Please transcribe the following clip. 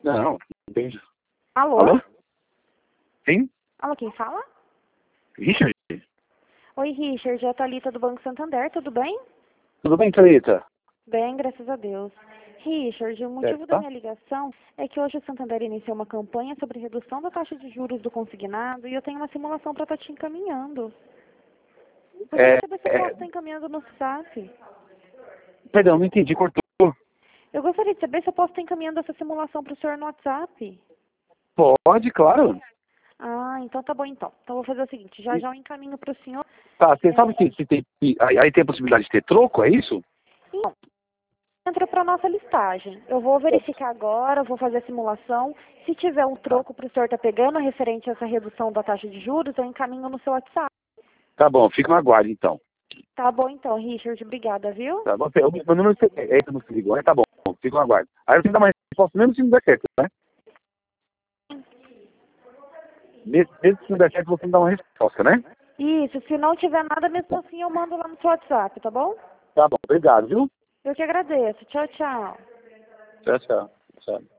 Não, entendi. Alô? Alô? Sim? Alô, quem fala? Richard? Oi, Richard, é a Thalita do Banco Santander, tudo bem? Tudo bem, Thalita? Bem, graças a Deus. Richard, o motivo da Tá? minha ligação é que hoje o Santander iniciou uma campanha sobre redução da taxa de juros do consignado e eu tenho uma simulação para estar te encaminhando. Eu queria saber se eu posso estar encaminhando no SAP. Perdão, não entendi, cortou. Eu gostaria de saber se eu posso estar encaminhando essa simulação para o senhor no WhatsApp. Pode, claro. Ah, então tá bom então. Então eu vou fazer o seguinte, já já eu encaminho para o senhor. Tá, você sabe se tem. Aí tem a possibilidade de ter troco, é isso? Então, entra para nossa listagem. Eu vou verificar agora, vou fazer a simulação. Se tiver um troco para o senhor estar pegando referente a essa redução da taxa de juros, eu encaminho no seu WhatsApp. Tá bom, fica no aguardo então. Tá bom então, Richard. Obrigada, viu? Tá bom, meu número é esse, não se ligou, né? Tá bom, fica no aguardo. Aí eu tenho que dar uma resposta, mesmo se não der certo, né? Mesmo se não der certo, você me dá uma resposta, né? Isso, se não tiver nada, mesmo assim eu mando lá no seu WhatsApp, tá bom? Tá bom, obrigado, viu? Eu que agradeço. Tchau, tchau. Tchau, tchau. Tchau.